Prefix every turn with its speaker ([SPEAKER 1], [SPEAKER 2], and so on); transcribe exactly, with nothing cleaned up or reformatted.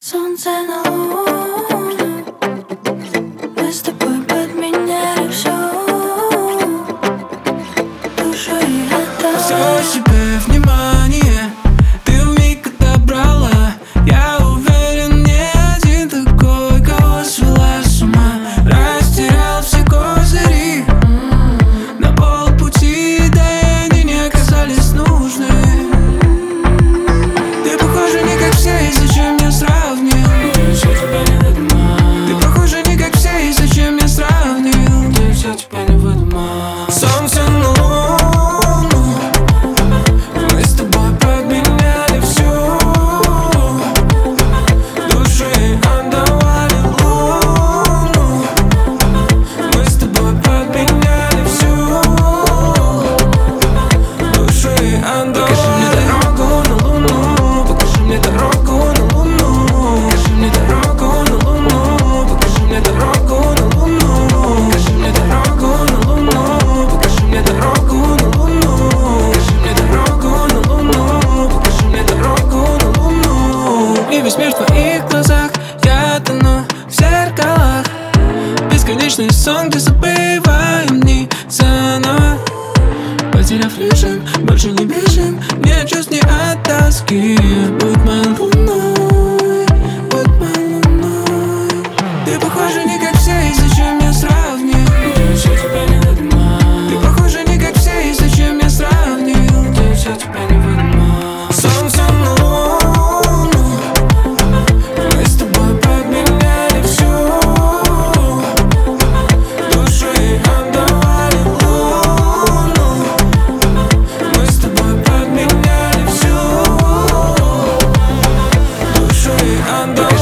[SPEAKER 1] Солнце на луну, мы с тобой подменяли все, душу и отдала.
[SPEAKER 2] Все себе внимание, ты вмиг отобрала. Я уверен, не один такой, кого свела с ума. Растерял все козыри на полпути, да и они не оказались нужны. Ты похожа не как все, и зачем я сравнил? Все тебя не выдумал. Ты похожа не как все, и зачем я сравнил? Ты все тебя не выдумал. Солнце на луну, мы с тобой подменяли всю, души отдавали луну. Мы с тобой подменяли всю, души отдавали. Покажи мне дорогу на луну, покажи мне дорогу на луну, покажи мне дорогу на луну, покажи мне дорогу на луну, покажи мне дорогу на луну, покажи мне дорогу на луну, покажи мне дорогу на луну, покажи мне дорогу на луну. И весь мир в твоих глазах, я тону в зеркалах. Бесконечный сон, где забываем дни заново. Потеряв режим, больше не бежим, нет чувств, не от тоски. Будь моей луной, будь моей луной. Ты похожа не как все, и зачем я сравнил? Ты все тебя не выдумал. Ты похожа не как все, и зачем я сравнил? Ты все тебя не выдумал. Солнце на луну, мы с тобой подменяли всю, души отдавали луну. Мы с тобой подменяли всю, души отдавали.